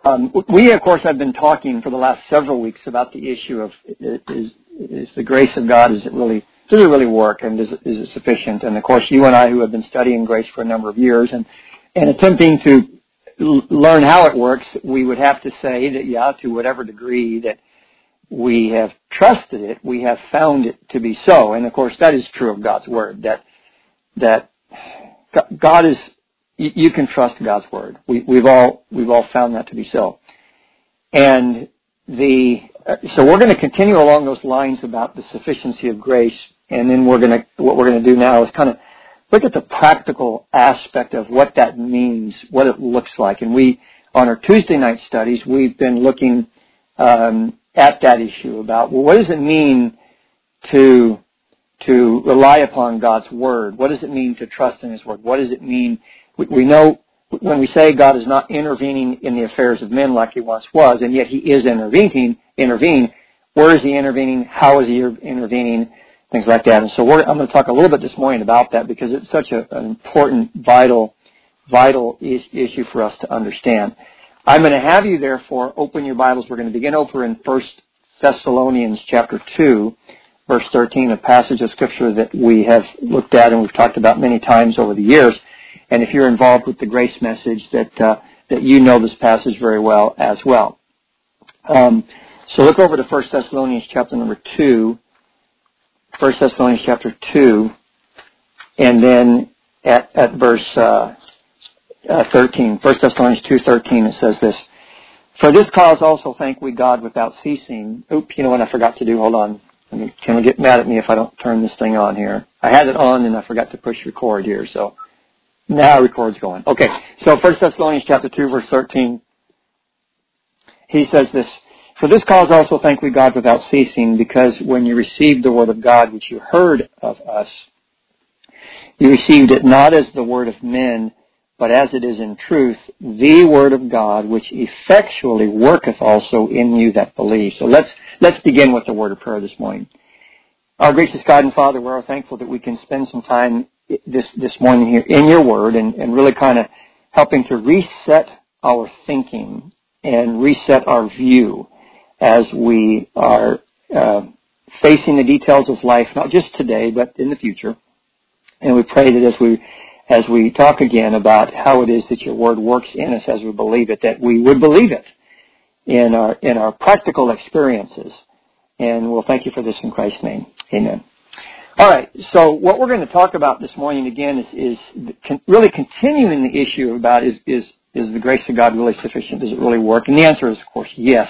We, of course, have been talking for the last several weeks about the issue of is the grace of God, does it really work, and is it sufficient? And, of course, you and I, who have been studying grace for a number of years and attempting to learn how it works, we would have to say that, yeah, to whatever degree that we have trusted it, we have found it to be so. And, of course, that is true of God's Word, that God is... You can trust God's Word. We've all found that to be so. And so we're going to continue along those lines about the sufficiency of grace, and then what we're going to do now is kind of look at the practical aspect of what that means, what it looks like. And on our Tuesday night studies, we've been looking at that issue about, well, what does it mean to rely upon God's Word? What does it mean to trust in His Word? What does it mean? We know when we say God is not intervening in the affairs of men like He once was, and yet He is intervening. Where is He intervening? How is He intervening? Things like that. And so I'm going to talk a little bit this morning about that because it's such an important, vital issue for us to understand. I'm going to have you, therefore, open your Bibles. We're going to begin over in 1 Thessalonians chapter 2, verse 13, a passage of Scripture that we have looked at and we've talked about many times over the years. And if you're involved with the grace message, that you know this passage very well as well. So look over to 1 Thessalonians chapter number 2, 1 Thessalonians chapter 2, and then at verse 13, 1 Thessalonians 2:13, it says this: "For this cause also thank we God without ceasing." Oops, you know what I forgot to do? Hold on. Can we get mad at me if I don't turn this thing on here? I had it on and I forgot to push record here, so now record's going. Okay, so 1 Thessalonians chapter 2, verse 13, he says this: "For this cause also thank we God without ceasing, because when you received the word of God which you heard of us, you received it not as the word of men, but as it is in truth, the word of God, which effectually worketh also in you that believe." So let's begin with the word of prayer this morning. Our gracious God and Father, we're thankful that we can spend some time this morning here in your word and really kind of helping to reset our thinking and reset our view as we are facing the details of life, not just today, but in the future. And we pray that as we talk again about how it is that your word works in us as we believe it, that we would believe it in our practical experiences. And we'll thank you for this in Christ's name. Amen. All right, so what we're going to talk about this morning again is really continuing the issue about is the grace of God really sufficient? Does it really work? And the answer is, of course, yes.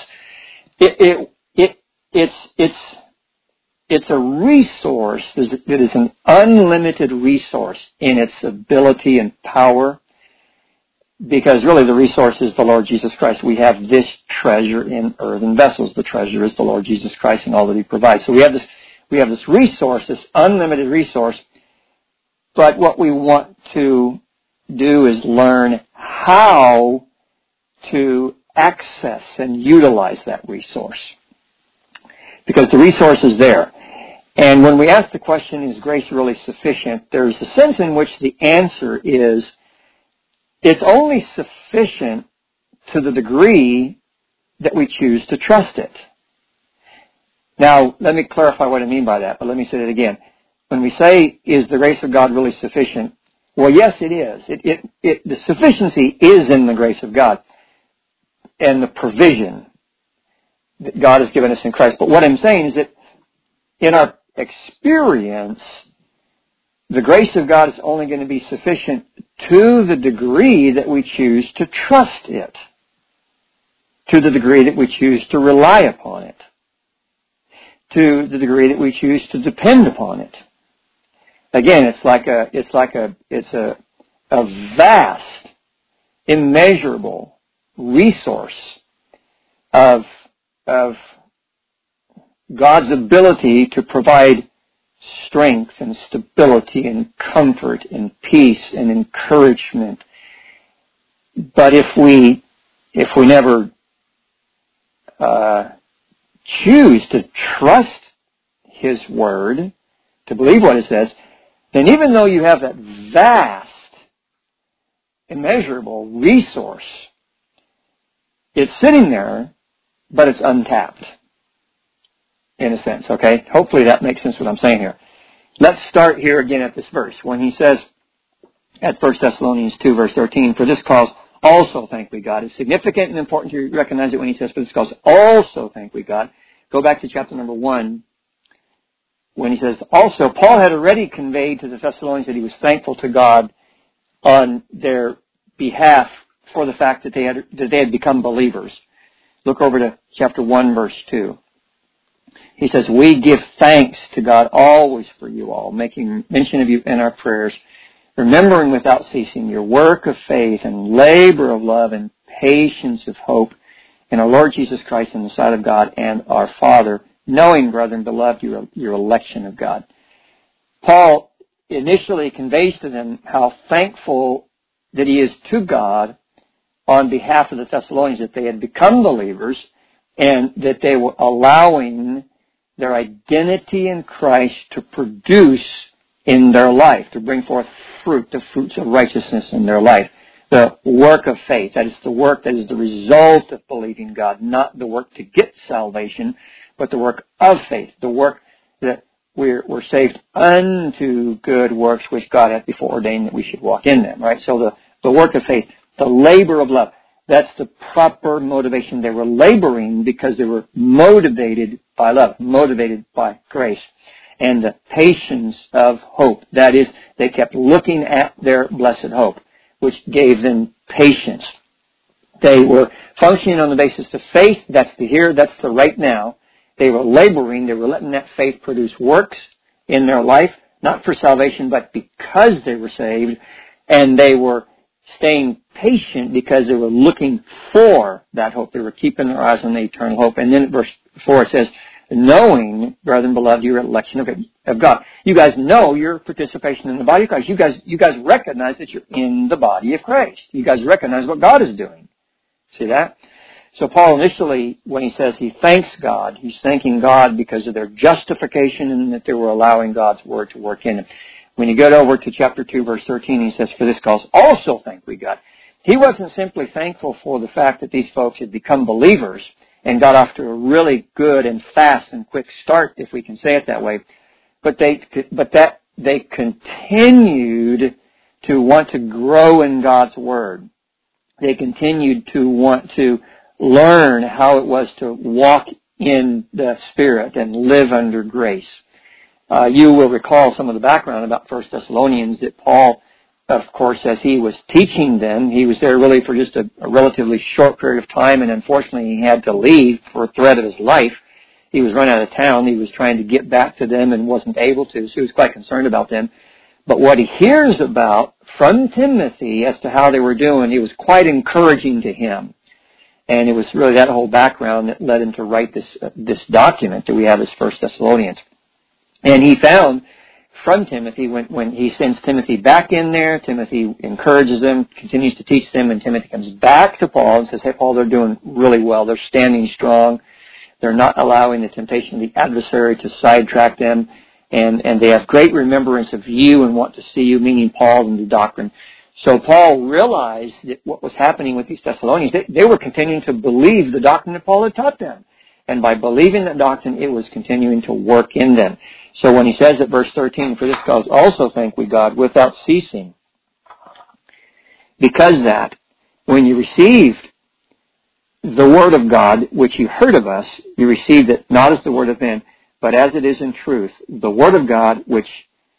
It's a resource that is an unlimited resource in its ability and power, because really the resource is the Lord Jesus Christ. We have this treasure in earthen vessels. The treasure is the Lord Jesus Christ and all that He provides. So we have this resource, this unlimited resource, but what we want to do is learn how to access and utilize that resource, because the resource is there. And when we ask the question, is grace really sufficient, there's a sense in which the answer is it's only sufficient to the degree that we choose to trust it. Now, let me clarify what I mean by that, but let me say it again. When we say, is the grace of God really sufficient? Well, yes, it is. The sufficiency is in the grace of God and the provision that God has given us in Christ. But what I'm saying is that in our experience, the grace of God is only going to be sufficient to the degree that we choose to trust it, to the degree that we choose to rely upon it, to the degree that we choose to depend upon it. Again, it's a vast, immeasurable resource of God's ability to provide strength and stability and comfort and peace and encouragement. But if we never choose to trust His Word, to believe what it says, then even though you have that vast, immeasurable resource, It's sitting there, but it's untapped, in a sense, okay? Hopefully that makes sense what I'm saying here. Let's start here again at this verse. When he says at 1 Thessalonians 2, verse 13, for this cause also thank we God. It's significant and important to recognize it when he says for this cause also thank we God. Go back to chapter number 1. When he says also, Paul had already conveyed to the Thessalonians that he was thankful to God on their behalf for the fact that they had become believers. Look over to chapter 1, verse 2. He says, we give thanks to God always for you all, making mention of you in our prayers, remembering without ceasing your work of faith and labor of love and patience of hope in our Lord Jesus Christ in the sight of God and our Father, knowing, brethren, beloved, your election of God. Paul initially conveys to them how thankful that he is to God on behalf of the Thessalonians, that they had become believers and that they were allowing their identity in Christ to produce in their life, to bring forth fruit, the fruits of righteousness in their life. The work of faith, that is the work that is the result of believing God, not the work to get salvation, but the work of faith, the work that we're saved unto good works which God hath before ordained that we should walk in them, right? So the work of faith, the labor of love, that's the proper motivation. They were laboring because they were motivated by love, motivated by grace. And the patience of hope, that is, they kept looking at their blessed hope, which gave them patience. They were functioning on the basis of faith, that's the here, that's the right now. They were laboring, they were letting that faith produce works in their life, not for salvation, but because they were saved, and they were staying patient because they were looking for that hope. They were keeping their eyes on the eternal hope. And then at verse 4 it says, knowing, brethren, beloved, your election of God. You guys know your participation in the body of Christ. You guys recognize that you're in the body of Christ. You guys recognize what God is doing. See that? So Paul initially, when he says he thanks God, he's thanking God because of their justification and that they were allowing God's word to work in them. When you get over to chapter 2, verse 13, he says, for this cause also thank we God. He wasn't simply thankful for the fact that these folks had become believers and got off to a really good and fast and quick start, if we can say it that way, but that they continued to want to grow in God's word. They continued to want to learn how it was to walk in the Spirit and live under grace. You will recall some of the background about 1 Thessalonians that Paul, of course, as he was teaching them, he was there really for just a relatively short period of time, and unfortunately he had to leave for a threat of his life. He was run out of town. He was trying to get back to them and wasn't able to, so he was quite concerned about them. But what he hears about from Timothy as to how they were doing, it was quite encouraging to him. And it was really that whole background that led him to write this document that we have as 1 Thessalonians. And he found from Timothy, when he sends Timothy back in there, Timothy encourages them, continues to teach them, and Timothy comes back to Paul and says, hey, Paul, they're doing really well. They're standing strong. They're not allowing the temptation of the adversary to sidetrack them. And they have great remembrance of you and want to see you, meaning Paul and the doctrine. So Paul realized that what was happening with these Thessalonians, they were continuing to believe the doctrine that Paul had taught them. And by believing that doctrine, it was continuing to work in them. So when he says at verse 13, for this cause also thank we God without ceasing. Because that, when you received the word of God, which you heard of us, you received it not as the word of men, but as it is in truth, the word of God, which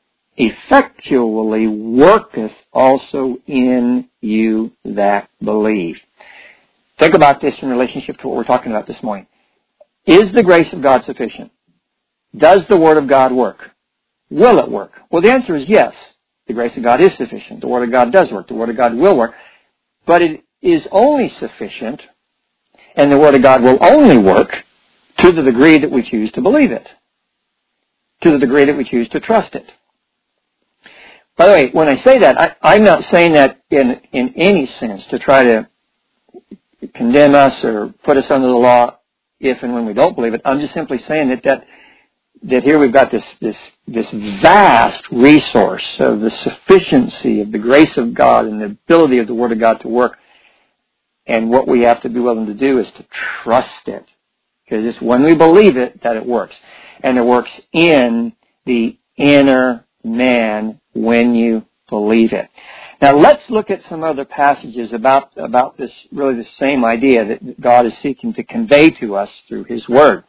effectually worketh also in you that believe. Think about this in relationship to what we're talking about this morning. Is the grace of God sufficient? Does the Word of God work? Will it work? Well, the answer is yes. The grace of God is sufficient. The Word of God does work. The Word of God will work. But it is only sufficient, and the Word of God will only work to the degree that we choose to believe it, to the degree that we choose to trust it. By the way, when I say that, I'm not saying that in any sense to try to condemn us or put us under the law if and when we don't believe it. I'm just simply saying that here we've got this vast resource of the sufficiency of the grace of God and the ability of the Word of God to work. And what we have to be willing to do is to trust it. Because it's when we believe it that it works. And it works in the inner man when you believe it. Now let's look at some other passages about this, really the same idea that God is seeking to convey to us through His Word.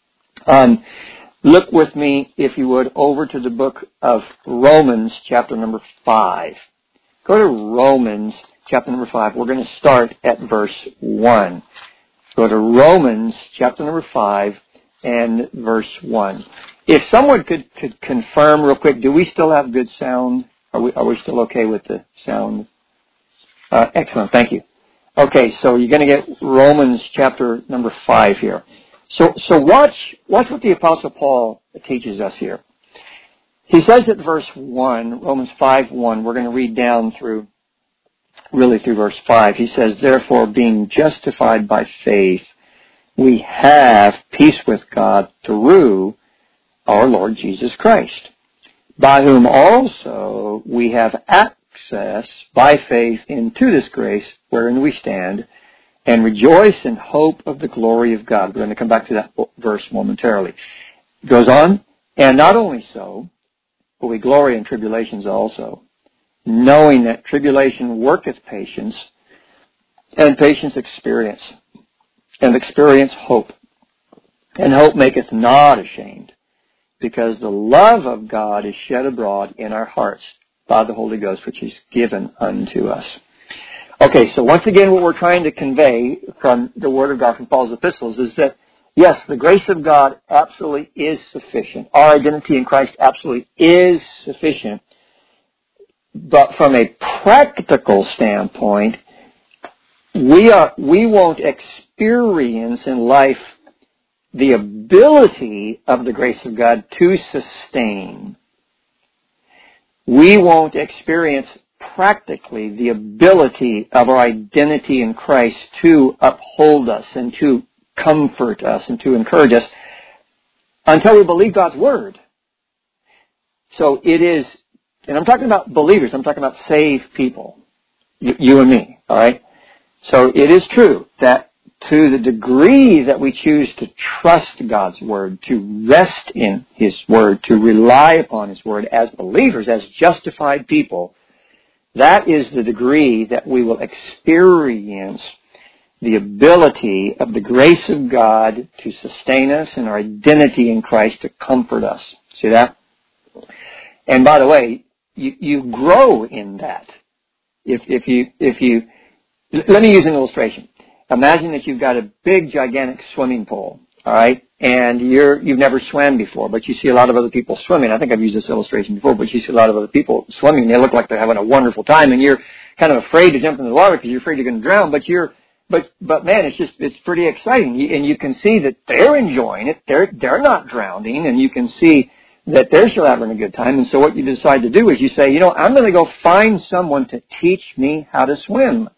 Look with me, if you would, over to the book of Romans, chapter number 5. Go to Romans, chapter number 5. We're going to start at verse 1. Go to Romans, chapter number 5, and verse 1. If someone could confirm real quick, do we still have good sound? Are we still okay with the sound? Excellent, thank you. Okay, so you're going to get Romans chapter number 5 here. So watch what the Apostle Paul teaches us here. He says at verse 1, Romans 5:1, we're going to read down through verse 5. He says, therefore, being justified by faith, we have peace with God through our Lord Jesus Christ, by whom also we have access by faith into this grace wherein we stand, and rejoice in hope of the glory of God. We're going to come back to that verse momentarily. It goes on, and not only so, but we glory in tribulations also, knowing that tribulation worketh patience, and patience experience, and experience hope. And hope maketh not ashamed, because the love of God is shed abroad in our hearts by the Holy Ghost, which is given unto us. Okay, so once again, what we're trying to convey from the Word of God from Paul's epistles is that, yes, the grace of God absolutely is sufficient. Our identity in Christ absolutely is sufficient. But from a practical standpoint, we won't experience in life the ability of the grace of God to sustain. We won't experience practically the ability of our identity in Christ to uphold us and to comfort us and to encourage us until we believe God's Word. So it is, and I'm talking about believers, I'm talking about saved people, you and me, all right? So it is true that to the degree that we choose to trust God's Word, to rest in His Word, to rely upon His Word as believers, as justified people, that is the degree that we will experience the ability of the grace of God to sustain us and our identity in Christ to comfort us. See that? And by the way, you grow in that. If you let me use an illustration. Imagine that you've got a big, gigantic swimming pool, all right, and you've never swam before, but you see a lot of other people swimming. I think I've used this illustration before, but you see a lot of other people swimming, and they look like they're having a wonderful time, and you're kind of afraid to jump in the water because you're afraid you're going to drown, but man, it's pretty exciting, and you can see that they're enjoying it. They're not drowning, and you can see that they're still having a good time. And so what you decide to do is you say, I'm going to go find someone to teach me how to swim.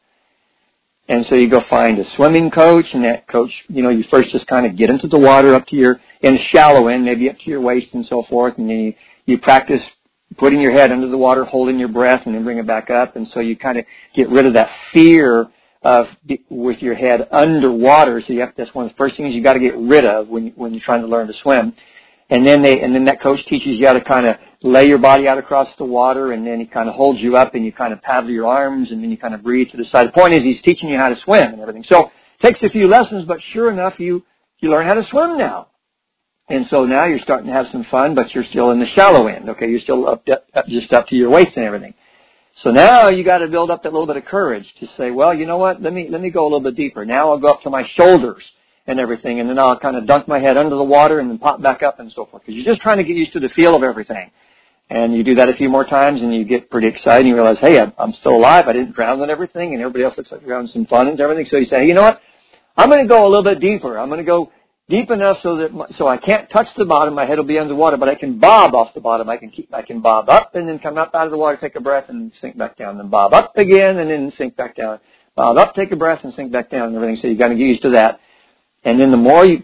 And so you go find a swimming coach, and that coach, you first just kind of get into the water up to in a shallow end, maybe up to your waist and so forth, and then you practice putting your head under the water, holding your breath, and then bring it back up. And so you kind of get rid of that fear of with your head underwater. So that's one of the first things you got to get rid of when you're trying to learn to swim. And then that coach teaches you how to kind of lay your body out across the water, and then he kind of holds you up, and you kind of paddle your arms, and then you kind of breathe to the side. The point is, he's teaching you how to swim and everything. So it takes a few lessons, but sure enough, you learn how to swim now. And so now you're starting to have some fun, but you're still in the shallow end. Okay, you're still just up to your waist and everything. So now you got to build up that little bit of courage to say, well, you know what? Let me go a little bit deeper. Now I'll go up to my shoulders and everything, and then I'll kind of dunk my head under the water and then pop back up and so forth. Because you're just trying to get used to the feel of everything. And you do that a few more times, and you get pretty excited, and you realize, hey, I'm still alive. I didn't drown and everything, and everybody else looks like they're having some fun and everything. So you say, hey, you know what? I'm going to go a little bit deeper. I'm going to go deep enough so I can't touch the bottom. My head will be underwater, but I can bob off the bottom. I can bob up and then come up out of the water, take a breath, and sink back down. Then bob up again, and then sink back down. Bob up, take a breath, and sink back down and everything. So you got to get used to that. And then the more you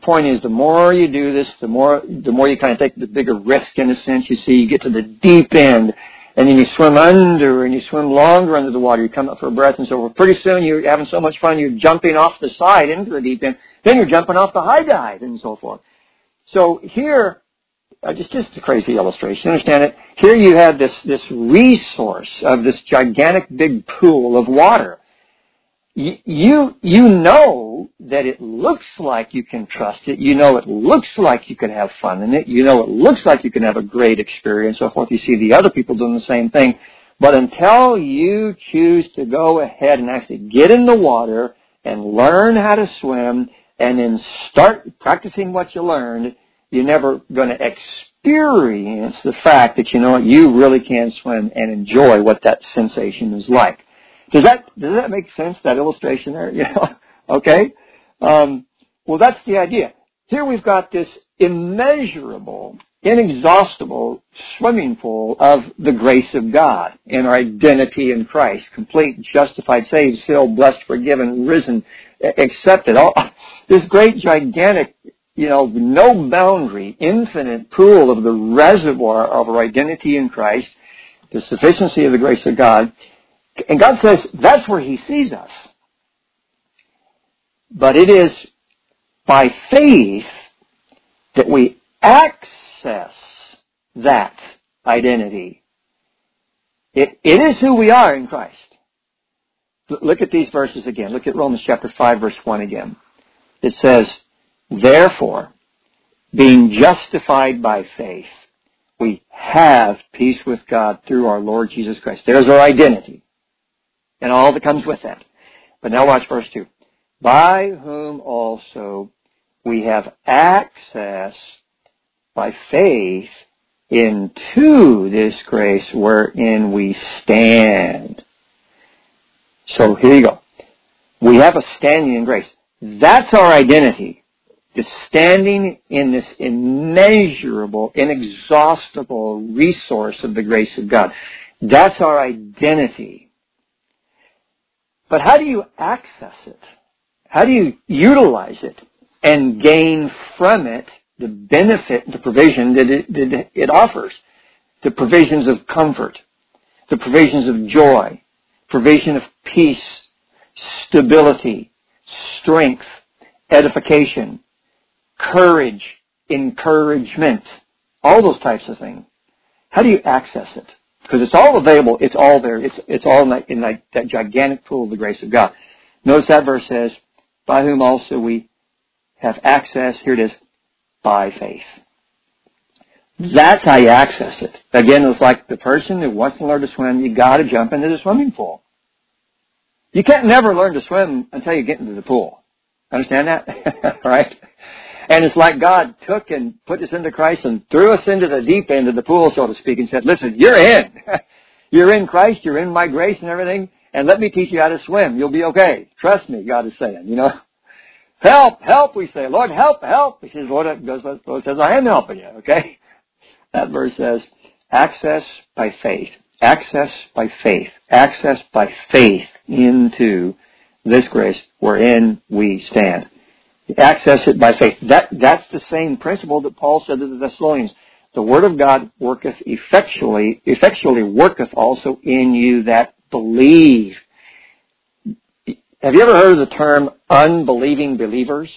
do this, the more you kind of take the bigger risk in a sense. You see, you get to the deep end, And then you swim under, and you swim longer under the water. You come up for a breath and so forth. Pretty soon you're having so much fun, you're jumping off the side into the deep end. Then you're jumping off the high dive and so forth. So here, just a crazy illustration. Understand it? Here you have this resource of this gigantic big pool of water. You know that it looks like you can trust it. You know it looks like you can have fun in it. You know it looks like you can have a great experience, so forth. You see the other people doing the same thing. But until you choose to go ahead and actually get in the water and learn how to swim and then start practicing what you learned, you're never going to experience the fact that, you know what, you really can swim and enjoy what that sensation is like. Does that make sense, that illustration there? You know? Okay? Well, that's the idea. Here we've got this immeasurable, inexhaustible swimming pool of the grace of God and our identity in Christ. Complete, justified, saved, sealed, blessed, forgiven, risen, accepted. All this great, gigantic, no boundary, infinite pool of the reservoir of our identity in Christ, the sufficiency of the grace of God. And God says that's where He sees us. But it is by faith that we access that identity. It is who we are in Christ. Look at these verses again. Look at Romans chapter 5, verse 1 again. It says, therefore, being justified by faith, we have peace with God through our Lord Jesus Christ. There's our identity. And all that comes with that. But now watch verse 2. By whom also we have access by faith into this grace wherein we stand. So here you go. We have a standing in grace. That's our identity. The standing in this immeasurable, inexhaustible resource of the grace of God. That's our identity. But how do you access it? How do you utilize it and gain from it the benefit, the provision that it offers? The provisions of comfort, the provisions of joy, provision of peace, stability, strength, edification, courage, encouragement, all those types of things. How do you access it? Because it's all available, it's all there, it's all in that gigantic pool of the grace of God. Notice that verse says, by whom also we have access, here it is, by faith. That's how you access it. Again, it's like the person who wants to learn to swim, you got to jump into the swimming pool. You can't never learn to swim until you get into the pool. Understand that? Right? And it's like God took and put us into Christ and threw us into the deep end of the pool, so to speak, and said, listen, you're in. You're in Christ, you're in my grace and everything, and let me teach you how to swim. You'll be okay. Trust me, God is saying, Help, we say. Lord, help. He says, Lord says, I am helping you, okay? That verse says, access by faith. Access by faith. Access by faith into this grace wherein we stand. Access it by faith. That's the same principle that Paul said to the Thessalonians. The Word of God worketh effectually worketh also in you that believe. Have you ever heard of the term unbelieving believers?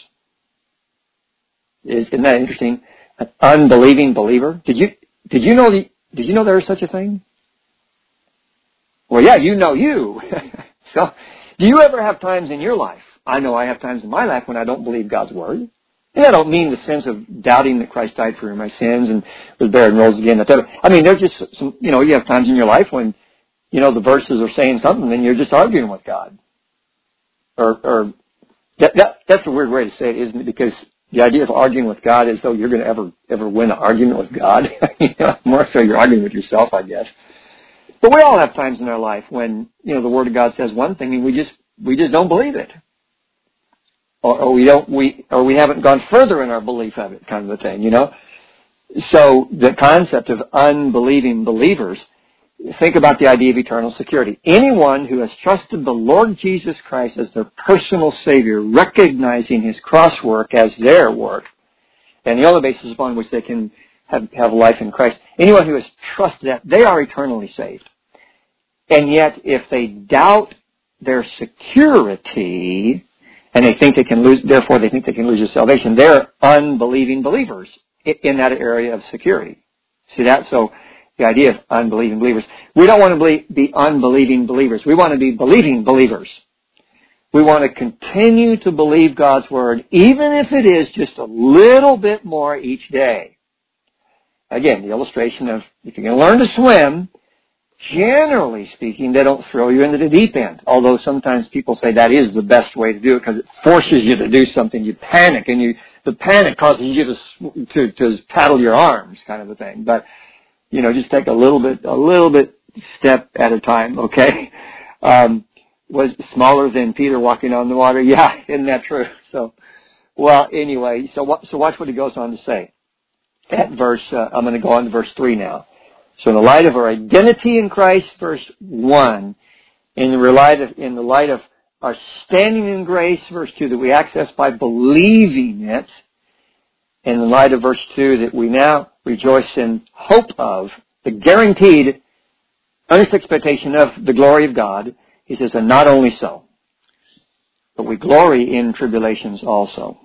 Isn't that interesting? An unbelieving believer. Did you know there is such a thing? Well, yeah, you know you. So, do you ever have times in your life? I know I have times in my life when I don't believe God's Word. And I don't mean the sense of doubting that Christ died for my sins and was buried and rose again. I mean, there's just some, you have times in your life when, the verses are saying something and you're just arguing with God. Or that's a weird way to say it, isn't it? Because the idea of arguing with God is though you're going to ever win an argument with God. More so you're arguing with yourself, I guess. But we all have times in our life when, the Word of God says one thing and we just don't believe it. Or we haven't gone further in our belief of it, kind of a thing, So the concept of unbelieving believers, think about the idea of eternal security. Anyone who has trusted the Lord Jesus Christ as their personal Savior, recognizing His cross work as their work, and the only basis upon which they can have life in Christ. Anyone who has trusted that, they are eternally saved. And yet, if they doubt their security, and they think they can lose, therefore they think they can lose their salvation, they're unbelieving believers in that area of security. See that? So, the idea of unbelieving believers. We don't want to be unbelieving believers. We want to be believing believers. We want to continue to believe God's Word, even if it is just a little bit more each day. Again, the illustration of if you're going to learn to swim, generally speaking, they don't throw you into the deep end. Although sometimes people say that is the best way to do it because it forces you to do something. You panic, and the panic causes you to paddle your arms, kind of a thing. But just take a little bit step at a time. Okay. Was smaller than Peter walking on the water. Yeah, isn't that true? So, well, anyway, so watch what he goes on to say. At verse, I'm going to go on to verse 3 now. So in the light of our identity in Christ, verse 1, in the light of our standing in grace, verse 2, that we access by believing it, in the light of verse 2, that we now rejoice in hope of, the guaranteed, earnest expectation of the glory of God, he says, and not only so, but we glory in tribulations also.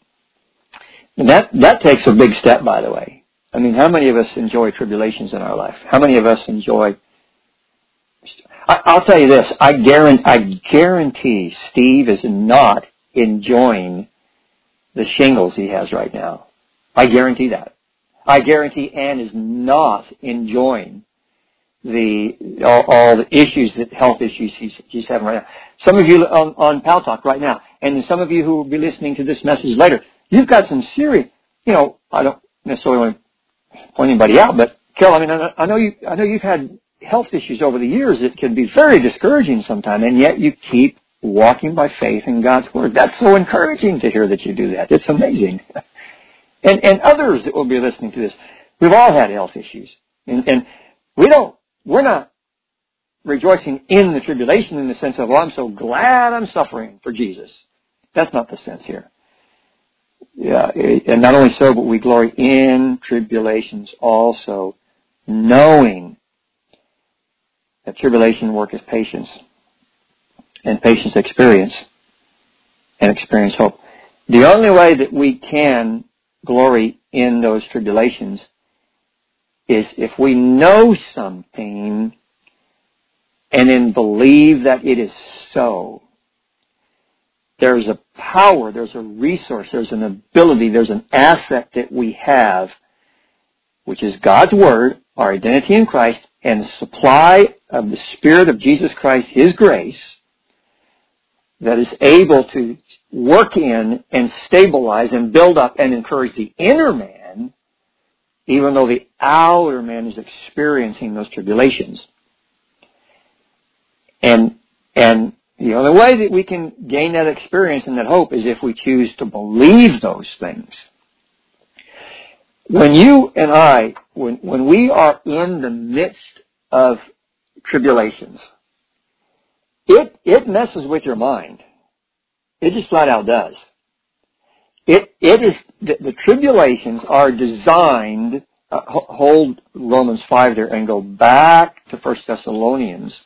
And that takes a big step, by the way. I mean, how many of us enjoy tribulations in our life? How many of us enjoy... I'll tell you this, I guarantee Steve is not enjoying the shingles he has right now. I guarantee that. I guarantee Ann is not enjoying all the issues, health issues she's having right now. Some of you on Pal Talk right now, and some of you who will be listening to this message later, you've got some serious, I don't necessarily want to point anybody out, but Carol, I know you've had health issues over the years that can be very discouraging sometimes, and yet you keep walking by faith in God's Word. That's so encouraging to hear that you do that. It's amazing. And others that will be listening to this, we've all had health issues, and we're not rejoicing in the tribulation in the sense of, I'm so glad I'm suffering for Jesus. That's not the sense here. Yeah, and not only so, but we glory in tribulations also, knowing that tribulation worketh patience, and patience experience, and experience hope. The only way that we can glory in those tribulations is if we know something and then believe that it is so. There's a power, there's a resource, there's an ability, there's an asset that we have, which is God's Word, our identity in Christ, and the supply of the Spirit of Jesus Christ, His grace, that is able to work in and stabilize and build up and encourage the inner man, even though the outer man is experiencing those tribulations. And the only way that we can gain that experience and that hope is if we choose to believe those things. When you and I, when we are in the midst of tribulations, it messes with your mind. It just flat out does. The tribulations are designed, hold Romans 5 there and go back to 1 Thessalonians.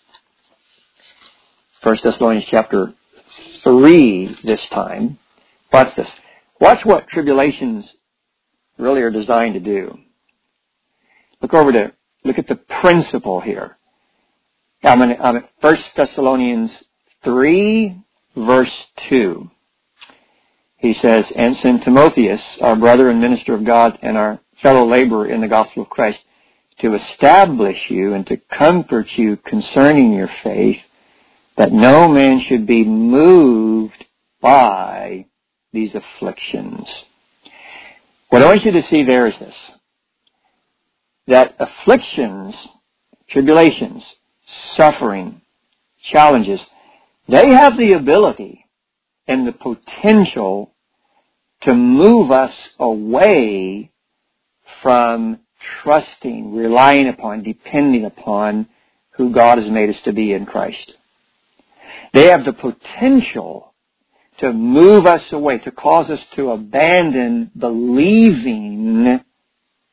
1 Thessalonians chapter 3 this time. Watch this. Watch what tribulations really are designed to do. Look at the principle here. I'm at 1 Thessalonians 3, verse 2. He says, and send Timotheus, our brother and minister of God and our fellow laborer in the gospel of Christ, to establish you and to comfort you concerning your faith, that no man should be moved by these afflictions. What I want you to see there is this, that afflictions, tribulations, suffering, challenges, they have the ability and the potential to move us away from trusting, relying upon, depending upon who God has made us to be in Christ. They have the potential to move us away, to cause us to abandon believing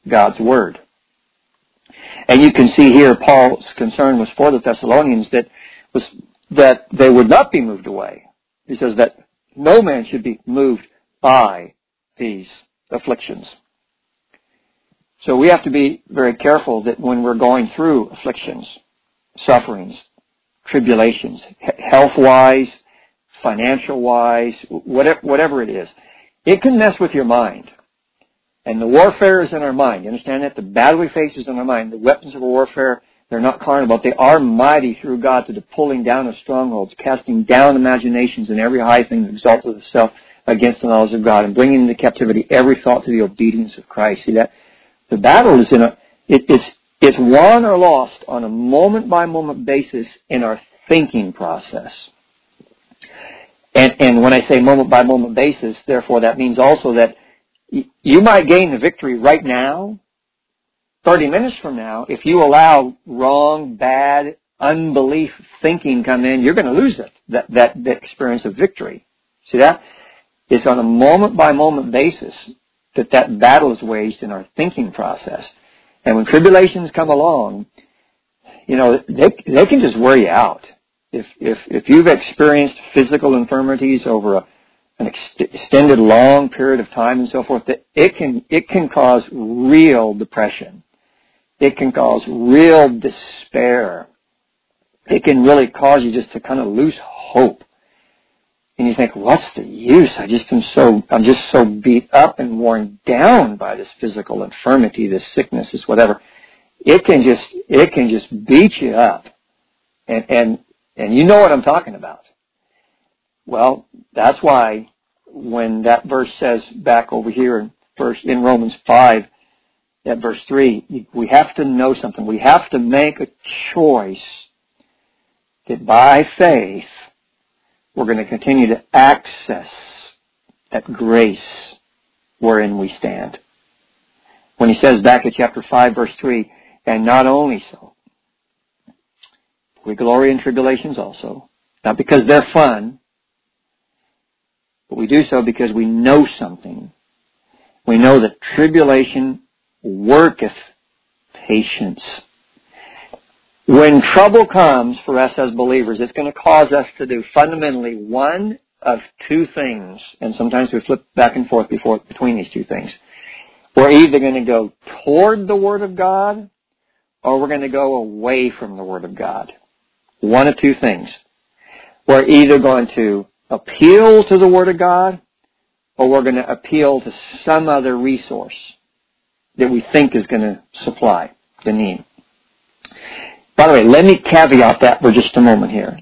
God's Word. And you can see here Paul's concern was for the Thessalonians that they would not be moved away. He says that no man should be moved by these afflictions. So we have to be very careful that when we're going through afflictions, sufferings, tribulations, health-wise, financial-wise, whatever it is, it can mess with your mind. And the warfare is in our mind. You understand that? The battle we face is in our mind. The weapons of warfare, they're not carnal, but they are mighty through God to the pulling down of strongholds, casting down imaginations and every high thing that exalts itself against the knowledge of God, and bringing into captivity every thought to the obedience of Christ. See that? The battle is it's won or lost on a moment-by-moment basis in our thinking process. And when I say moment-by-moment basis, therefore, that means also that you might gain the victory right now, 30 minutes from now. If you allow wrong, bad, unbelief thinking come in, you're going to lose it, that experience of victory. See that? It's on a moment-by-moment basis that battle is waged in our thinking process. And when tribulations come along, they can just wear you out. If you've experienced physical infirmities over an extended long period of time and so forth, it can cause real depression. It can cause real despair. It can really cause you just to kind of lose hope. And you think, what's the use? I'm just so beat up and worn down by this physical infirmity, this sickness, this whatever. It can just beat you up. And you know what I'm talking about. Well, that's why when that verse says back over here in Romans 5, at verse 3, we have to know something. We have to make a choice that by faith we're going to continue to access that grace wherein we stand. When he says back at chapter 5, verse 3, and not only so, we glory in tribulations also, not because they're fun, but we do so because we know something. We know that tribulation worketh patience. When trouble comes for us as believers, it's going to cause us to do fundamentally one of two things. And sometimes we flip back and forth between these two things. We're either going to go toward the Word of God, or we're going to go away from the Word of God. One of two things. We're either going to appeal to the Word of God, or we're going to appeal to some other resource that we think is going to supply the need. By the way, let me caveat that for just a moment here.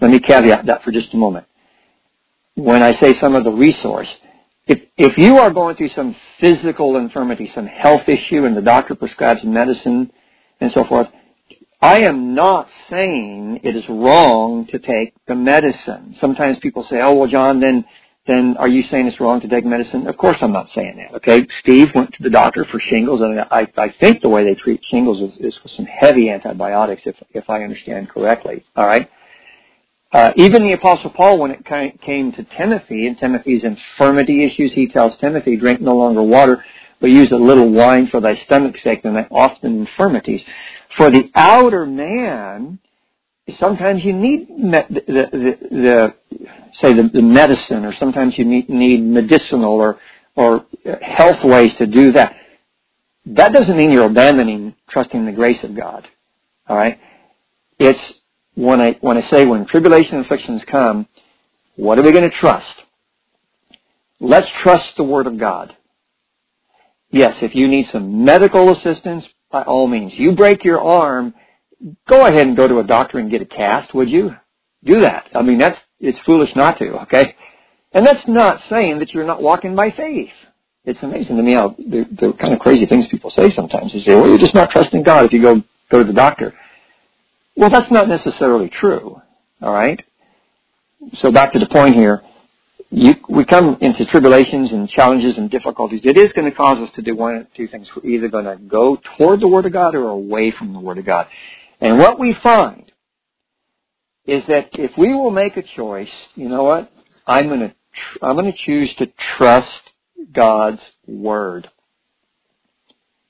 When I say some of the resource, if you are going through some physical infirmity, some health issue, and the doctor prescribes medicine and so forth, I am not saying it is wrong to take the medicine. Sometimes people say, oh, well, John, then are you saying it's wrong to take medicine? Of course I'm not saying that, okay? Steve went to the doctor for shingles, and I think the way they treat shingles is with some heavy antibiotics, if I understand correctly, all right? Even the Apostle Paul, when it came to Timothy and Timothy's infirmity issues, he tells Timothy, drink no longer water, but use a little wine for thy stomach's sake, and thy often infirmities. For the outer man, sometimes you need the medicine, or sometimes you need medicinal or health ways to do that. That doesn't mean you're abandoning trusting the grace of God. All right? It's when I say when tribulation and afflictions come, what are we going to trust? Let's trust the Word of God. Yes, if you need some medical assistance, by all means. You break your arm, go ahead and go to a doctor and get a cast, would you? Do that. I mean, it's foolish not to, okay? And that's not saying that you're not walking by faith. It's amazing to me how the kind of crazy things people say sometimes. They say, well, you're just not trusting God if you go to the doctor. Well, that's not necessarily true, all right? So back to the point here. We come into tribulations and challenges and difficulties. It is going to cause us to do one of two things. We're either going to go toward the Word of God or away from the Word of God. And what we find is that if we will make a choice, you know what? I'm going to choose to trust God's Word.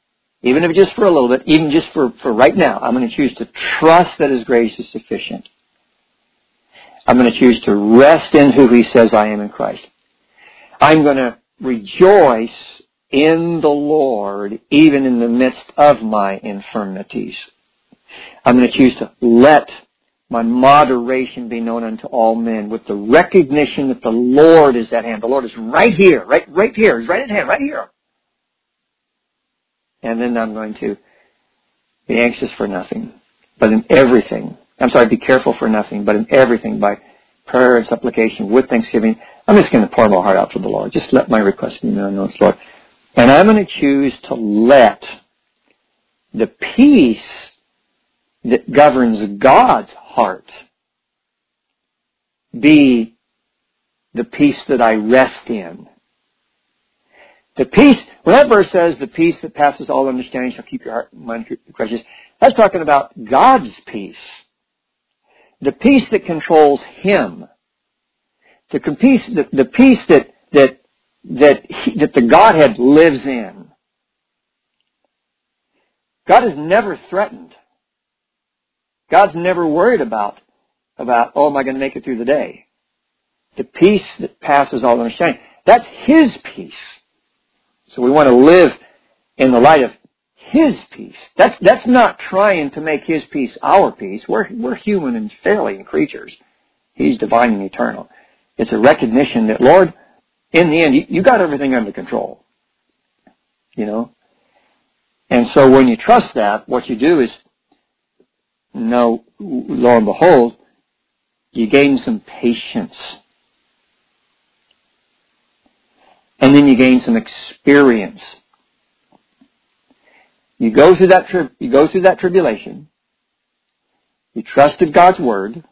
even if just for a little bit, even just for right now, I'm going to choose to trust that His grace is sufficient. I'm going to choose to rest in who He says I am in Christ. I'm going to rejoice in the Lord, even in the midst of my infirmities. I'm going to choose to let my moderation be known unto all men, with the recognition that the Lord is at hand. The Lord is right here, right here. He's right at hand, right here. And then I'm going to be anxious for nothing, but in everything. Be careful for nothing, but in everything by prayer and supplication with thanksgiving. I'm just going to pour my heart out to the Lord. Just let my request be known, Lord. And I'm going to choose to let the peace that governs God's heart be the peace that I rest in. The peace, when that verse says, the peace that passes all understanding shall keep your heart and mind through Christ Jesus, that's talking about God's peace. The peace that controls Him. The peace that the Godhead lives in. God is never threatened. God's never worried about, am I going to make it through the day? The peace that passes all understanding. That's His peace. So we want to live in the light of His peace. That's not trying to make His peace our peace. We're human and failing creatures. He's divine and eternal. It's a recognition that, Lord, in the end, you got everything under control. You know? And so when you trust that, what you do is, lo and behold, you gain some patience. And then you gain some experience. You go through that tribulation. You trusted God's word.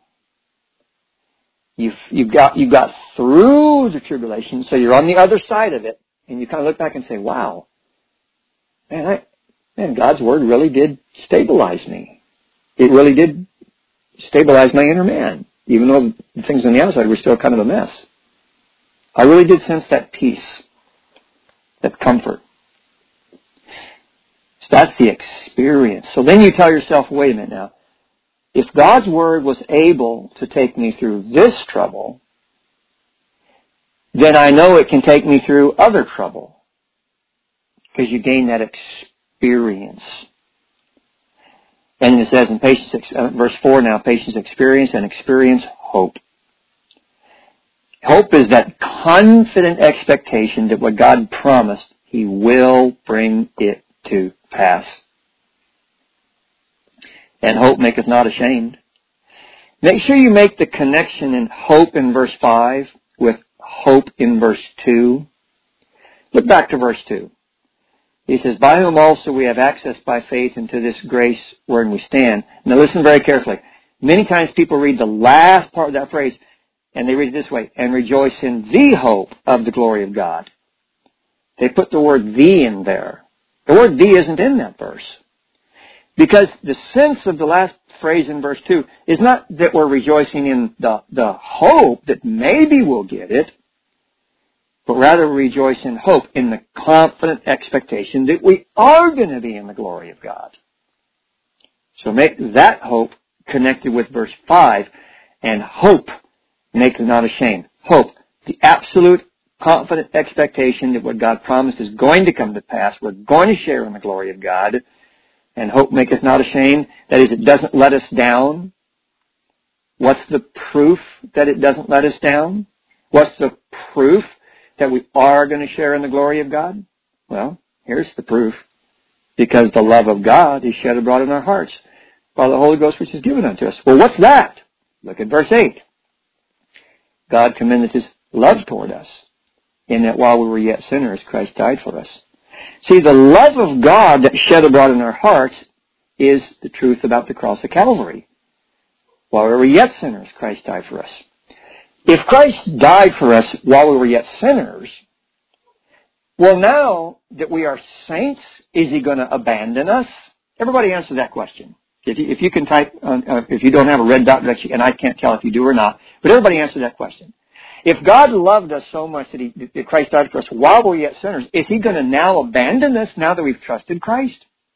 You got through the tribulation, so you're on the other side of it, and you kind of look back and say, "Wow, man, God's word really did stabilize me. It really did stabilize my inner man, even though the things on the outside were still kind of a mess. I really did sense that peace, that comfort." So that's the experience. So then you tell yourself, wait a minute now. If God's word was able to take me through this trouble, then I know it can take me through other trouble. Because you gain that experience. And it says in verse 4 now, patience, experience, and experience, hope. Hope is that confident expectation that what God promised, He will bring it to pass. And hope maketh not ashamed. Make sure you make the connection in hope in verse 5 with hope in verse 2. Look back to verse 2. He says, by whom also we have access by faith into this grace wherein we stand. Now listen very carefully. Many times people read the last part of that phrase and they read it this way, and rejoice in the hope of the glory of God. They put the word "the" in there. The word "the" isn't in that verse. Because the sense of the last phrase in verse 2 is not that we're rejoicing in the hope that maybe we'll get it, but rather we rejoice in hope, in the confident expectation that we are going to be in the glory of God. So make that hope connected with verse 5, and hope maketh not ashamed. Hope, the absolute confident expectation that what God promised is going to come to pass. We're going to share in the glory of God. And hope maketh not ashamed. That is, it doesn't let us down. What's the proof that it doesn't let us down? What's the proof that we are going to share in the glory of God? Well, here's the proof. Because the love of God is shed abroad in our hearts by the Holy Ghost which is given unto us. Well, what's that? Look at verse 8. God commendeth His love toward us, in that while we were yet sinners, Christ died for us. See, the love of God that's shed abroad in our hearts is the truth about the cross of Calvary. While we were yet sinners, Christ died for us. If Christ died for us while we were yet sinners, well, now that we are saints, is He going to abandon us? Everybody answer that question. If you can type, if you don't have a red dot next to you, and I can't tell if you do or not, but everybody answer that question. If God loved us so much that Christ died for us while we were yet sinners, is He going to now abandon us now that we've trusted Christ?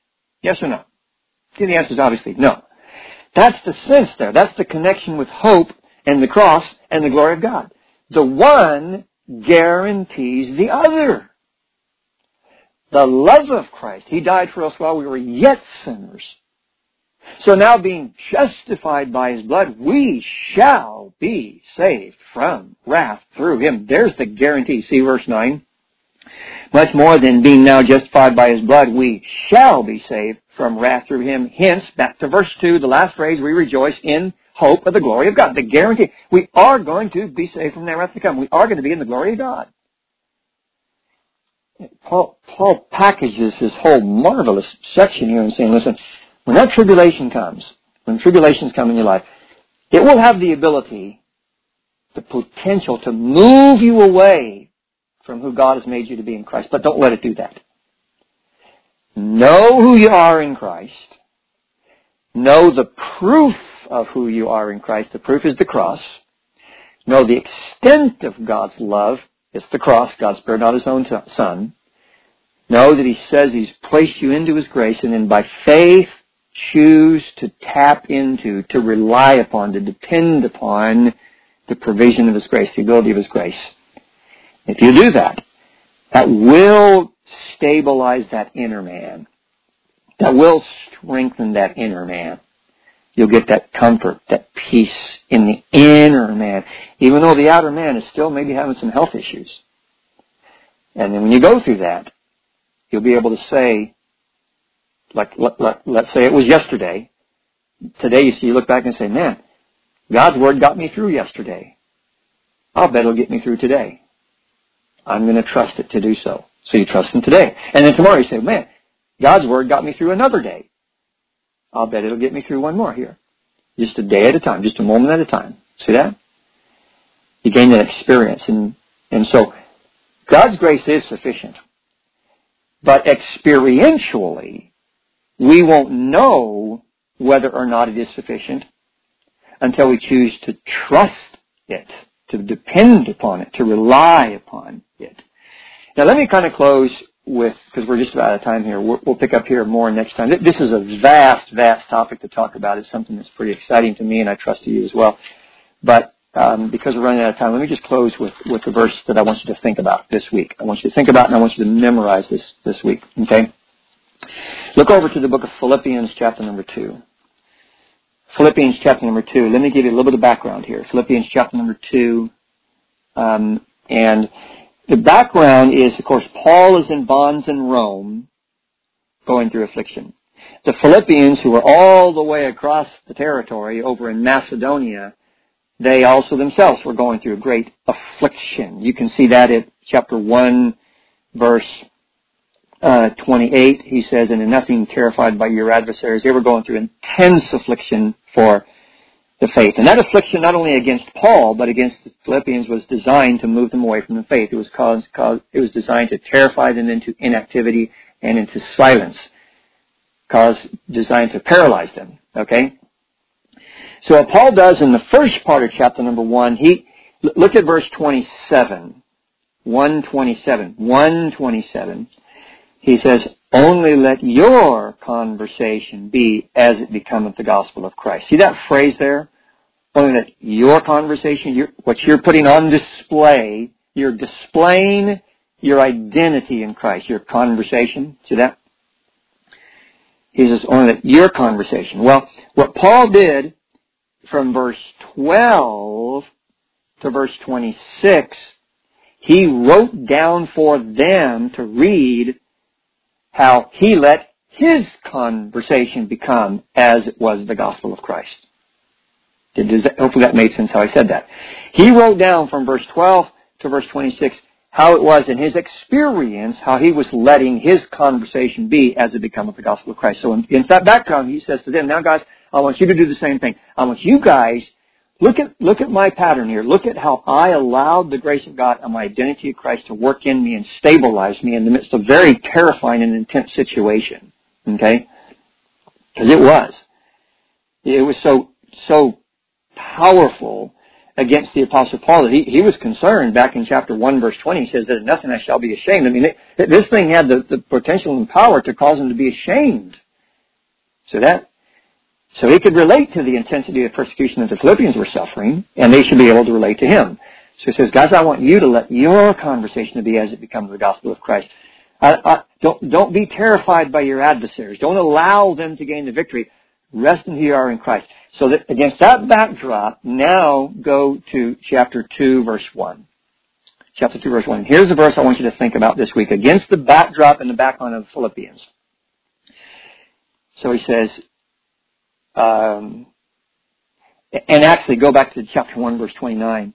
Yes or no? See, the answer is obviously no. That's the sense there. That's the connection with hope and the cross and the glory of God. The one guarantees the other. The love of Christ. He died for us while we were yet sinners. So now being justified by His blood, we shall be saved from wrath through Him. There's the guarantee. See verse 9. Much more than being now justified by His blood, we shall be saved from wrath through Him. Hence, back to verse 2, the last phrase, we rejoice in hope of the glory of God. The guarantee. We are going to be saved from that wrath to come. We are going to be in the glory of God. Paul packages this whole marvelous section here and saying, listen, when that tribulation comes, when tribulations come in your life, it will have the ability, the potential to move you away from who God has made you to be in Christ. But don't let it do that. Know who you are in Christ. Know the proof of who you are in Christ. The proof is the cross. Know the extent of God's love. It's the cross. God spared not His own Son. Know that He says He's placed you into His grace, and then by faith choose to tap into, to rely upon, to depend upon the provision of His grace, the ability of His grace. If you do that, that will stabilize that inner man. That will strengthen that inner man. You'll get that comfort, that peace in the inner man, even though the outer man is still maybe having some health issues. And then when you go through that, you'll be able to say, like, let's say it was yesterday. Today you look back and say, man, God's Word got me through yesterday. I'll bet it'll get me through today. I'm going to trust it to do so. So you trust Him today. And then tomorrow you say, man, God's Word got me through another day. I'll bet it'll get me through one more here. Just a day at a time, just a moment at a time. See that? You gain that experience. And so God's grace is sufficient. But experientially, we won't know whether or not it is sufficient until we choose to trust it, to depend upon it, to rely upon it. Now let me kind of close with, because we're just about out of time here, we'll pick up here more next time. This is a vast, vast topic to talk about. It's something that's pretty exciting to me, and I trust to you as well. But because we're running out of time, let me just close with the verse that I want you to think about this week. I want you to think about, and I want you to memorize this week. Okay? Look over to the book of Philippians chapter number 2. Philippians chapter number 2. Let me give you a little bit of background here. Philippians chapter number 2. And the background is, of course, Paul is in bonds in Rome going through affliction. The Philippians, who were all the way across the territory over in Macedonia, they also themselves were going through a great affliction. You can see that at chapter 1, verse 28. He says, and in nothing terrified by your adversaries. They were going through intense affliction for the faith. And that affliction, not only against Paul, but against the Philippians, was designed to move them away from the faith. It was designed to terrify them into inactivity and into silence. Designed to paralyze them. Okay? So what Paul does in the first part of chapter number 1, look at verse 27. 127. He says, only let your conversation be as it becometh the gospel of Christ. See that phrase there? Only let your conversation, what you're putting on display, you're displaying your identity in Christ, your conversation. See that? He says, only let your conversation. Well, what Paul did from verse 12 to verse 26, he wrote down for them to read how he let his conversation become as it was the gospel of Christ. Hopefully that made sense how I said that. He wrote down from verse 12 to verse 26 how it was in his experience, how he was letting his conversation be as it becometh the gospel of Christ. So in that background, he says to them, now guys, I want you to do the same thing. I want you guys, look at my pattern here. Look at how I allowed the grace of God and my identity of Christ to work in me and stabilize me in the midst of a very terrifying and intense situation. Okay? Because it was so powerful against the Apostle Paul that he was concerned back in chapter 1 verse 20. He says that in nothing I shall be ashamed. I mean, this thing had the potential and power to cause him to be ashamed So he could relate to the intensity of persecution that the Philippians were suffering, and they should be able to relate to him. So he says, guys, I want you to let your conversation be as it becomes the gospel of Christ. Don't be terrified by your adversaries. Don't allow them to gain the victory. Rest in who you are in Christ. So that against that backdrop, now go to chapter 2, verse 1. Chapter 2, verse 1. Here's the verse I want you to think about this week. Against the backdrop and the background of Philippians. So he says, and actually go back to chapter 1, verse 29.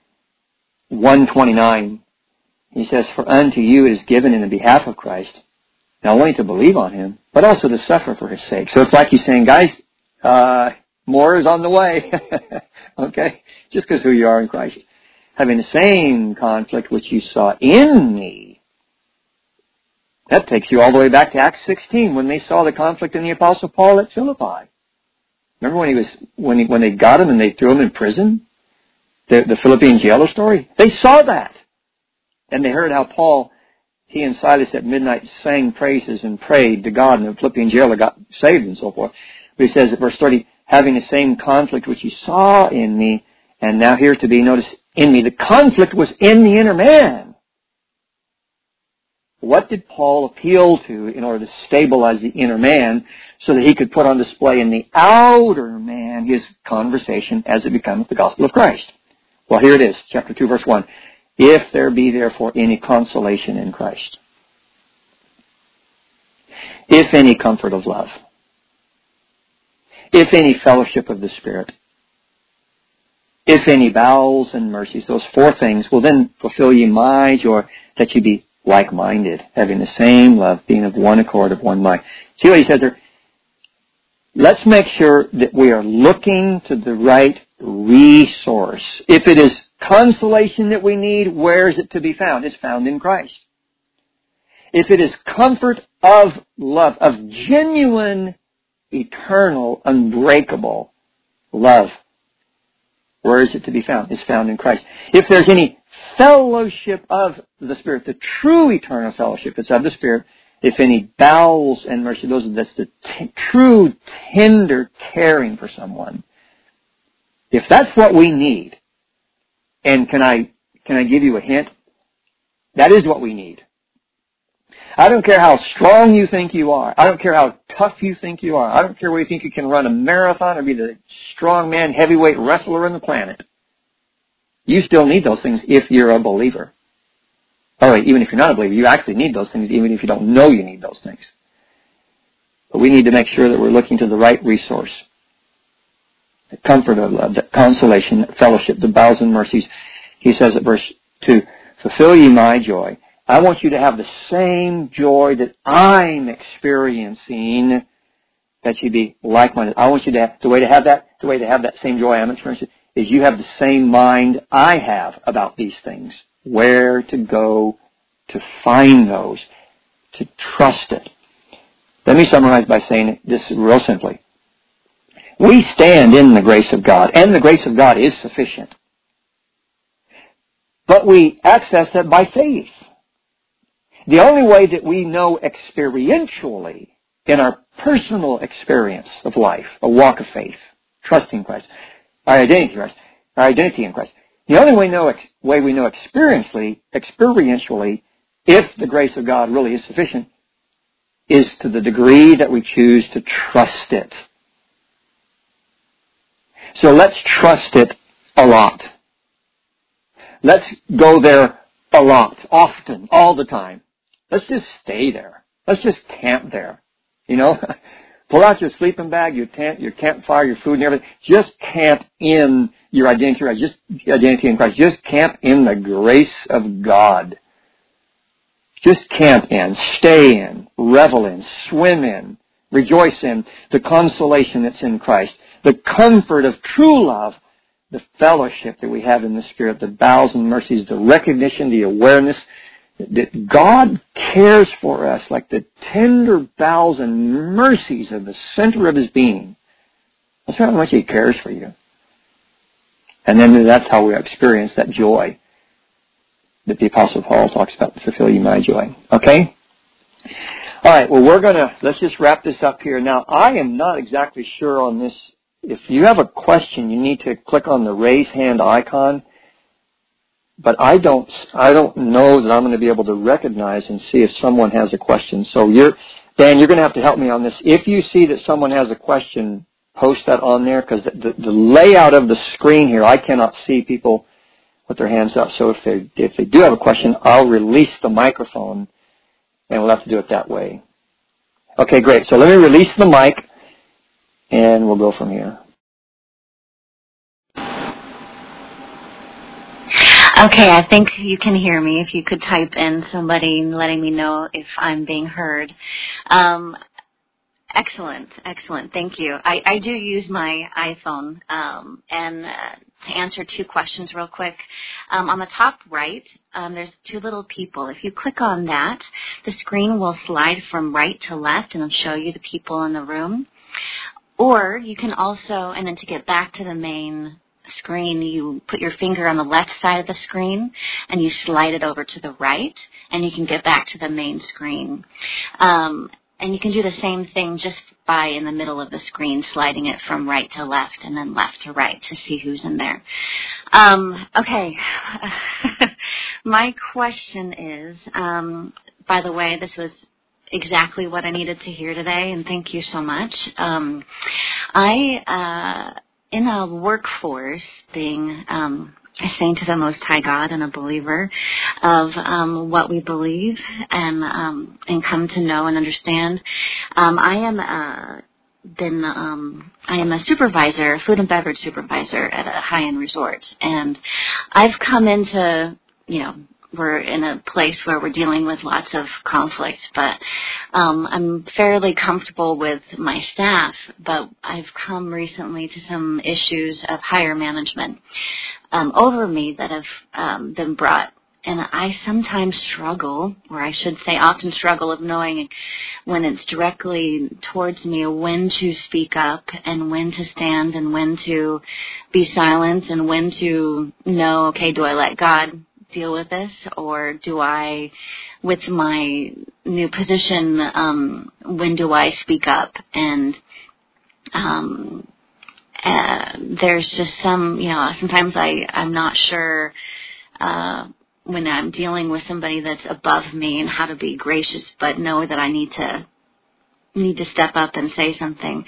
1:29. He says, for unto you it is given in the behalf of Christ, not only to believe on him, but also to suffer for his sake. So it's like he's saying, guys, more is on the way. Okay? Just because who you are in Christ. Having the same conflict which you saw in me. That takes you all the way back to Acts 16 when they saw the conflict in the Apostle Paul at Philippi. Remember when they got him and they threw him in prison? The Philippian jailer story? They saw that. And they heard how Paul, he and Silas at midnight sang praises and prayed to God, and the Philippian jailer got saved and so forth. But he says at verse 30, having the same conflict which you saw in me, and now here to be, notice, in me. The conflict was in the inner man. What did Paul appeal to in order to stabilize the inner man so that he could put on display in the outer man his conversation as it becomes the gospel of Christ? Well, here it is, chapter 2, verse 1. If there be therefore any consolation in Christ, if any comfort of love, if any fellowship of the Spirit, if any bowels and mercies, those four things will then fulfill ye my joy, that ye be like-minded, having the same love, being of one accord, of one mind. See what he says there? Let's make sure that we are looking to the right resource. If it is consolation that we need, where is it to be found? It's found in Christ. If it is comfort of love, of genuine, eternal, unbreakable love, where is it to be found? It's found in Christ. If there's any fellowship of the Spirit, the true eternal fellowship that's of the Spirit, if any bowels and mercy, that's the true tender caring for someone. If that's what we need, and can I give you a hint? That is what we need. I don't care how strong you think you are. I don't care how tough you think you are. I don't care whether you think you can run a marathon or be the strongman, heavyweight wrestler on the planet. You still need those things if you're a believer. Oh, wait, even if you're not a believer, you actually need those things even if you don't know you need those things. But we need to make sure that we're looking to the right resource. The comfort of love, the consolation, the fellowship, the bowels and mercies. He says at verse 2, fulfill ye my joy. I want you to have the same joy that I'm experiencing, that you be like-minded. I want you to have, the way to have that same joy I'm experiencing is you have the same mind I have about these things. Where to go to find those, to trust it. Let me summarize by saying this real simply. We stand in the grace of God, and the grace of God is sufficient. But we access that by faith. The only way that we know experientially, in our personal experience of life, a walk of faith, trusting Christ, our identity in Christ. The only way we know experientially, if the grace of God really is sufficient, is to the degree that we choose to trust it. So let's trust it a lot. Let's go there a lot, often, all the time. Let's just stay there. Let's just camp there. You know, pull out your sleeping bag, your tent, your campfire, your food and everything. Just camp in your identity in Christ. Just camp in the grace of God. Just camp in, stay in, revel in, swim in, rejoice in the consolation that's in Christ, the comfort of true love, the fellowship that we have in the Spirit, the bowels and mercies, the recognition, the awareness that God cares for us like the tender bowels and mercies of the center of His being. That's how much He cares for you. And then that's how we experience that joy that the Apostle Paul talks about, fulfill you my joy. Okay? All right, well, let's just wrap this up here. Now, I am not exactly sure on this. If you have a question, you need to click on the raise hand icon. But I don't know that I'm going to be able to recognize and see if someone has a question. So Dan, you're going to have to help me on this. If you see that someone has a question, post that on there, because the layout of the screen here, I cannot see people with their hands up. So if they do have a question, I'll release the microphone, and we'll have to do it that way. Okay, great. So let me release the mic, and we'll go from here. Okay, I think you can hear me. If you could type in somebody letting me know if I'm being heard. Excellent. Thank you. I do use my iPhone, and to answer two questions real quick. On the top right, there's two little people. If you click on that, the screen will slide from right to left, and it'll show you the people in the room. Or you can also, and then to get back to the main screen, you put your finger on the left side of the screen, and you slide it over to the right, and you can get back to the main screen. And you can do the same thing just by in the middle of the screen, sliding it from right to left and then left to right to see who's in there. Okay. My question is, by the way, this was exactly what I needed to hear today, and thank you so much. In a workforce being a saint to the Most High God and a believer of what we believe and come to know and understand. I am a supervisor, food and beverage supervisor at a high-end resort, and I've come into, we're in a place where we're dealing with lots of conflict, but I'm fairly comfortable with my staff, but I've come recently to some issues of higher management over me that have been brought. And I sometimes struggle, or I should say often struggle, of knowing when it's directly towards me when to speak up and when to stand and when to be silent and when to know, okay, do I let God deal with this, or do I, with my new position, when do I speak up? And there's just some, sometimes I'm not sure when I'm dealing with somebody that's above me and how to be gracious, but know that I need to step up and say something.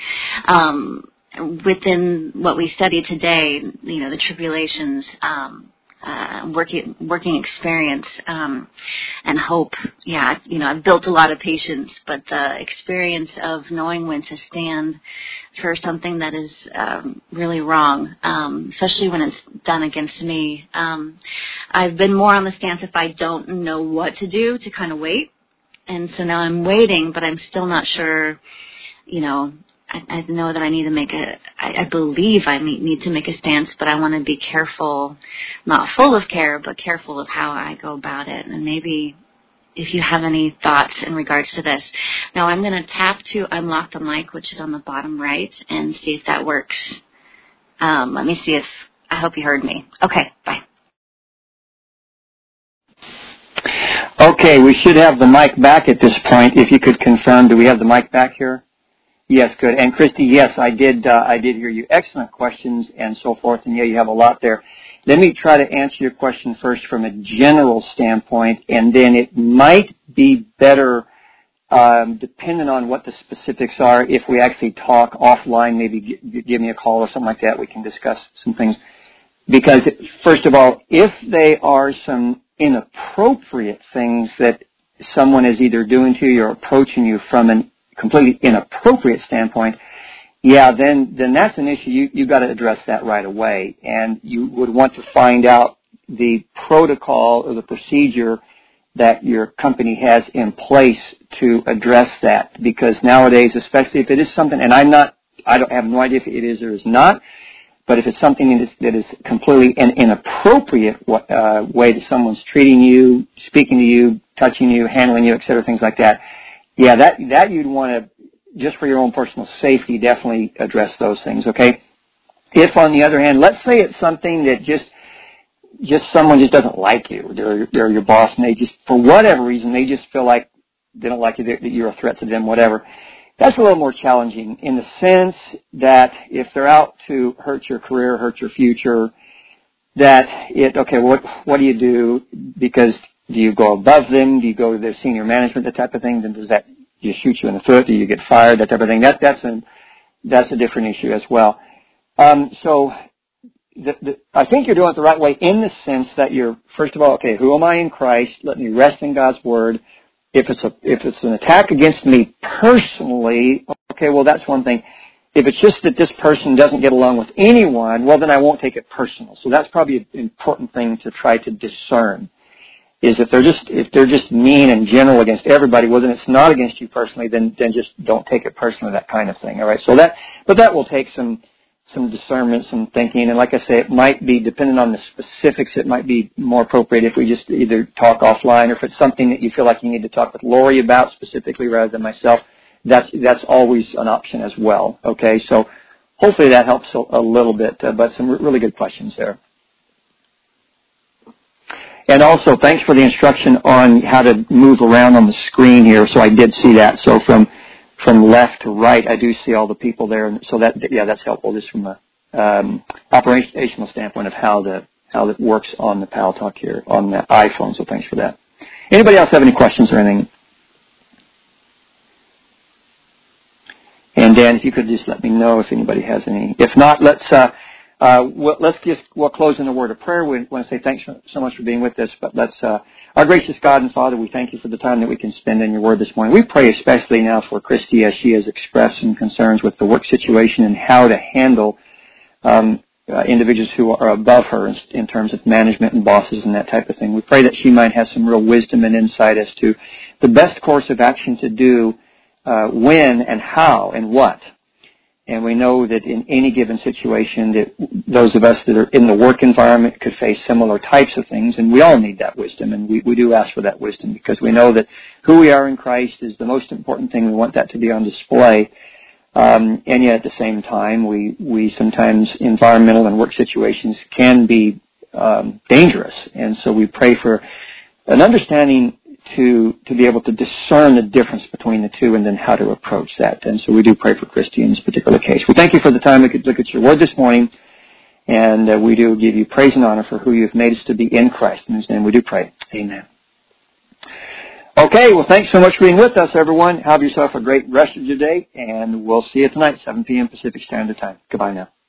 Within what we studied today, the tribulations, working experience, and hope. Yeah, I've built a lot of patience, but the experience of knowing when to stand for something that is really wrong, especially when it's done against me. I've been more on the stance if I don't know what to do to kind of wait. And so now I'm waiting, but I'm still not sure, I know that I need to I believe I need to make a stance, but I want to be careful, not full of care, but careful of how I go about it. And maybe if you have any thoughts in regards to this. Now I'm going to tap to unlock the mic, which is on the bottom right, and see if that works. Let me see I hope you heard me. Okay, bye. Okay, we should have the mic back at this point. If you could confirm, do we have the mic back here? Yes, good. And Christy, yes, I did hear you. Excellent questions and so forth. And yeah, you have a lot there. Let me try to answer your question first from a general standpoint, and then it might be better, depending on what the specifics are, if we actually talk offline, maybe give me a call or something like that. We can discuss some things. Because, first of all, if they are some inappropriate things that someone is either doing to you or approaching you from an completely inappropriate standpoint, yeah, then that's an issue. You got to address that right away, and you would want to find out the protocol or the procedure that your company has in place to address that. Because nowadays, especially if it is something, and I have no idea if it is or is not, but if it's something that is completely an inappropriate way that someone's treating you, speaking to you, touching you, handling you, et cetera, things like that. Yeah, that you'd want to, just for your own personal safety, definitely address those things, okay? If, on the other hand, let's say it's something that just someone just doesn't like you, they're your boss, and they just, for whatever reason, they just feel like they don't like you, that you're a threat to them, whatever. That's a little more challenging in the sense that if they're out to hurt your career, hurt your future, what do you do? Because do you go above them? Do you go to their senior management, that type of thing? Then do you shoot you in the foot? Do you get fired? That type of thing. That's a different issue as well. I think you're doing it the right way in the sense that you're, first of all, okay, who am I in Christ? Let me rest in God's Word. If it's an attack against me personally, okay, well, that's one thing. If it's just that this person doesn't get along with anyone, well, then I won't take it personal. So that's probably an important thing to try to discern. Is if they're just mean in general against everybody, well, then it's not against you personally. Then just don't take it personally. That kind of thing. All right. But that will take some discernment, some thinking, and like I say, it might be depending on the specifics. It might be more appropriate if we just either talk offline, or if it's something that you feel like you need to talk with Lori about specifically rather than myself. That's always an option as well. Okay. So hopefully that helps a little bit. But some really good questions there. And also, thanks for the instruction on how to move around on the screen here. So I did see that. So from left to right, I do see all the people there. And so that's helpful just from a operational standpoint of how it works on the Paltalk here on the iPhone. So thanks for that. Anybody else have any questions or anything? And Dan, if you could just let me know if anybody has any. If not, we'll close in a word of prayer. We want to say thanks so much for being with us. But our gracious God and Father, we thank you for the time that we can spend in your word this morning. We pray especially now for Christy as she has expressed some concerns with the work situation and how to handle individuals who are above her in terms of management and bosses and that type of thing. We pray that she might have some real wisdom and insight as to the best course of action to do, when and how and what. And we know that in any given situation that those of us that are in the work environment could face similar types of things, and we all need that wisdom, and we do ask for that wisdom because we know that who we are in Christ is the most important thing. We want that to be on display. And yet at the same time, we sometimes environmental and work situations can be dangerous. And so we pray for an understanding to be able to discern the difference between the two and then how to approach that. And so we do pray for Christy in this particular case. We thank you for the time we could look at your word this morning, and we do give you praise and honor for who you've made us to be in Christ. In whose name we do pray. Amen. Okay, well, thanks so much for being with us, everyone. Have yourself a great rest of your day, and we'll see you tonight, 7 p.m. Pacific Standard Time. Goodbye now.